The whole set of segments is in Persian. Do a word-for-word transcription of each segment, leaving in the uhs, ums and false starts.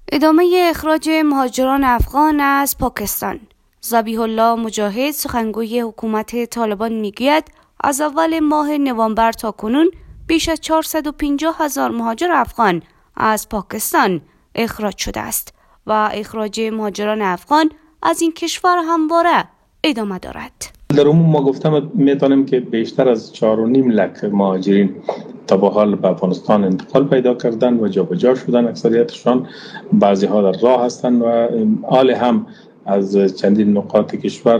ادامه اخراج مهاجران افغان از پاکستان. ذبیح الله مجاهد سخنگوی حکومت طالبان میگوید از اول ماه نوامبر تا کنون بیش از چهارصد و پنجاه هزار مهاجر افغان از پاکستان اخراج شده است و اخراج مهاجران افغان از این کشور همواره ادامه دارد. در عموم ما گفتم میتونیم که بیشتر از چهار و نیم لک مهاجرین تا به حال به افغانستان انتقال پیدا کردن و جابجا شدن. اکثریتشان بعضی ها در راه هستند و حال هم از چندین نقاط کشور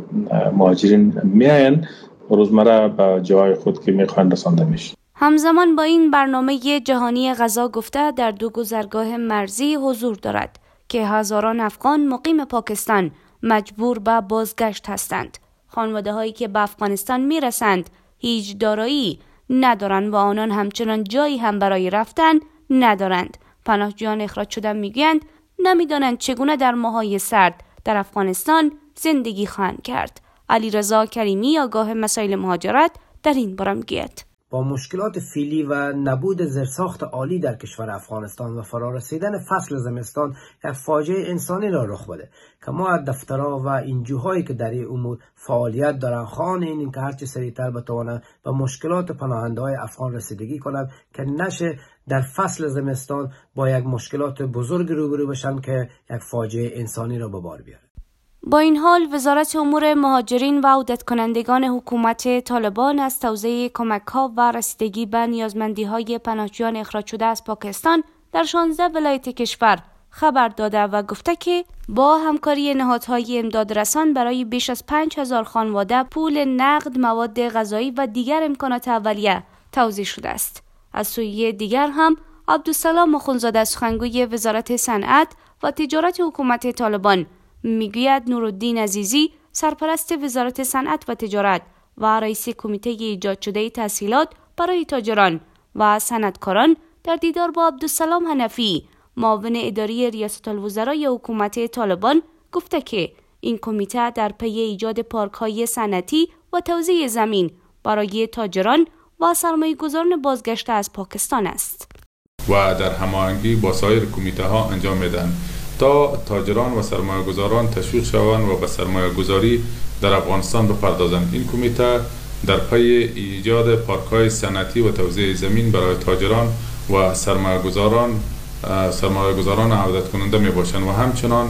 مهاجرین میاین و روزمره به جای خود که میخوان رسانده میشه. همزمان با این برنامه جهانی غذا گفته در دو گذرگاه مرزی حضور دارد که هزاران افغان مقیم پاکستان مجبور به بازگشت هستند. خانواده هایی که به افغانستان میرسند هیچ دارایی ندارند و آنان همچنان جایی هم برای رفتن ندارند. پناهجویان اخراج شده میگویند نمیدانند چگونه در ماه‌های سرد در افغانستان زندگی خواهند کرد. علیرضا کریمی آگاه مسائل مهاجرت در این باره میگوید با مشکلات فعلی و نبود زیرساخت عالی در کشور افغانستان و فرارسیدن فصل زمستان یک فاجعه انسانی را رخ بده که ما از دفترها و انجوهایی که در این امور فعالیت دارند خواهان این که هرچه سریعتر بتوانند به مشکلات پناهنده‌های افغان رسیدگی کنند که نشه در فصل زمستان با یک مشکلات بزرگ روبرو بشن که یک فاجعه انسانی را به بار بیاره. با این حال وزارت امور مهاجرین و عودت کنندگان حکومت طالبان از توزیع کمک‌ها و رسیدگی به نیازمندی‌های پناهجویان اخراج شده از پاکستان در شانزده ولایت کشور خبر داده و گفته که با همکاری نهادهای امدادرسان برای بیش از پنج هزار خانواده پول نقد، مواد غذایی و دیگر امکانات اولیه توزیع شده است. از سوی دیگر هم عبدالسلام اخوندزاده سخنگوی وزارت صنعت و تجارت حکومت طالبان میگوید نورالدین عزیزی سرپرست وزارت صنعت و تجارت و رئیس کمیته ایجاد شده تسهیلات برای تاجران و صنعتکاران در دیدار با عبدالسلام حنفی معاون اداری ریاست الوزرای حکومت طالبان گفته که این کمیته در پی ایجاد پارک‌های صنعتی و توزیع زمین برای تاجران و سرمایه‌گذاران بازگشته از پاکستان است و در هماهنگی با سایر کمیته‌ها انجام میدن تا تاجران و سرمایه‌گذاران تشویق شوند و به سرمایه‌گذاری در افغانستان بپردازند. این کمیته در پی ایجاد پارک‌های صنعتی و توزیع زمین برای تاجران و سرمایه‌گذاران سرمایه‌گذاران عودت کننده میباشند و همچنان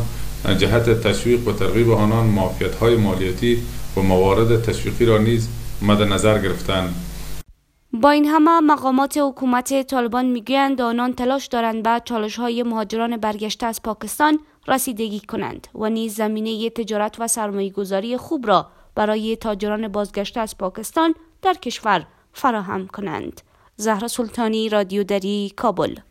جهت تشویق و ترغیب آنان معافیت‌های مالیاتی و موارد تشویقی را نیز مد نظر گرفتند. با این همه مقامات حکومت طالبان میگویند آنان تلاش دارند به چالش‌های مهاجران برگشته از پاکستان رسیدگی کنند و نیز زمینه تجارت و سرمایه‌گذاری خوب را برای تاجران بازگشته از پاکستان در کشور فراهم کنند. زهرا سلطانی، رادیو دری، کابل.